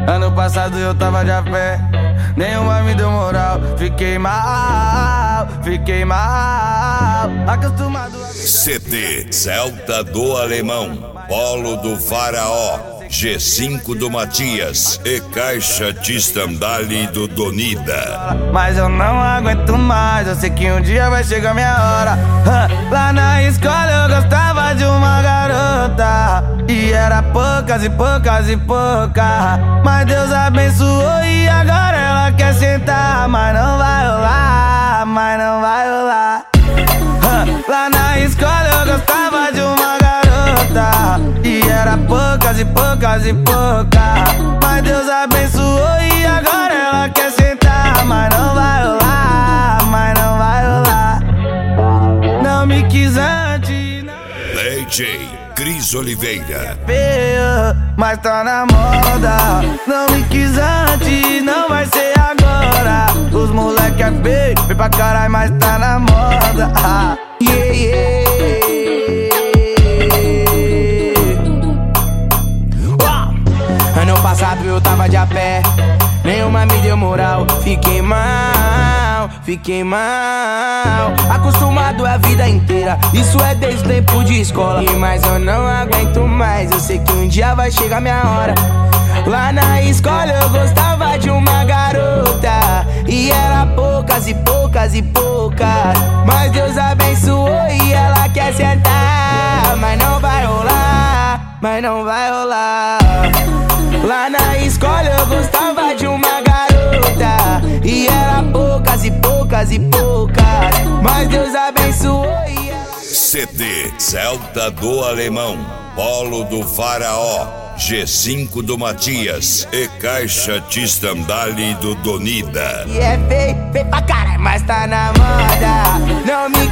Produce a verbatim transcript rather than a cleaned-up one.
Ano passado eu tava de a pé, nenhuma me deu moral. Fiquei mal, fiquei mal, acostumado a... C D Celta do Alemão, Polo do Faraó, G cinco do Matias e Caixa de Estandale do Donida. Mas eu não aguento mais, eu sei que um dia vai chegar minha hora. Lá na escola eu gostava de uma garota, e era poucas e poucas e poucas. Mas Deus abençoou e agora ela quer sentar. Mas não vai rolar, mas não vai rolar. Lá na escola eu gostava de uma garota, e era poucas e poucas e poucas. Mas Deus abençoou e agora ela quer sentar. Mas não vai rolar, mas não vai rolar. Não me quis antes, não. D J Cris Oliveira. Feio, mas tá na moda. Não me quis antes, não vai ser agora. Os moleque é feio, vem pra caralho, mas tá na moda. Ah, yeah, yeah. Oh. Ano passado eu tava de a pé, nenhuma me deu moral. Fiquei mal, fiquei mal, acostumado a vida inteira, isso é desde o tempo de escola. Mas eu não aguento mais, eu sei que um dia vai chegar minha hora. Lá na escola eu gostava de uma garota, e era poucas e poucas e poucas. Mas Deus abençoou e ela quer sentar. Mas não vai rolar, mas não vai rolar. Lá na escola eu gostava de uma garota, e era poucas e poucas e poucas. Mas Deus abençoou e ela... C D Celta do Alemão, Polo do Faraó, G cinco do Matias e Caixa de Estandale do Donida. E é feio, feio pra caralho, mas tá na moda. Não me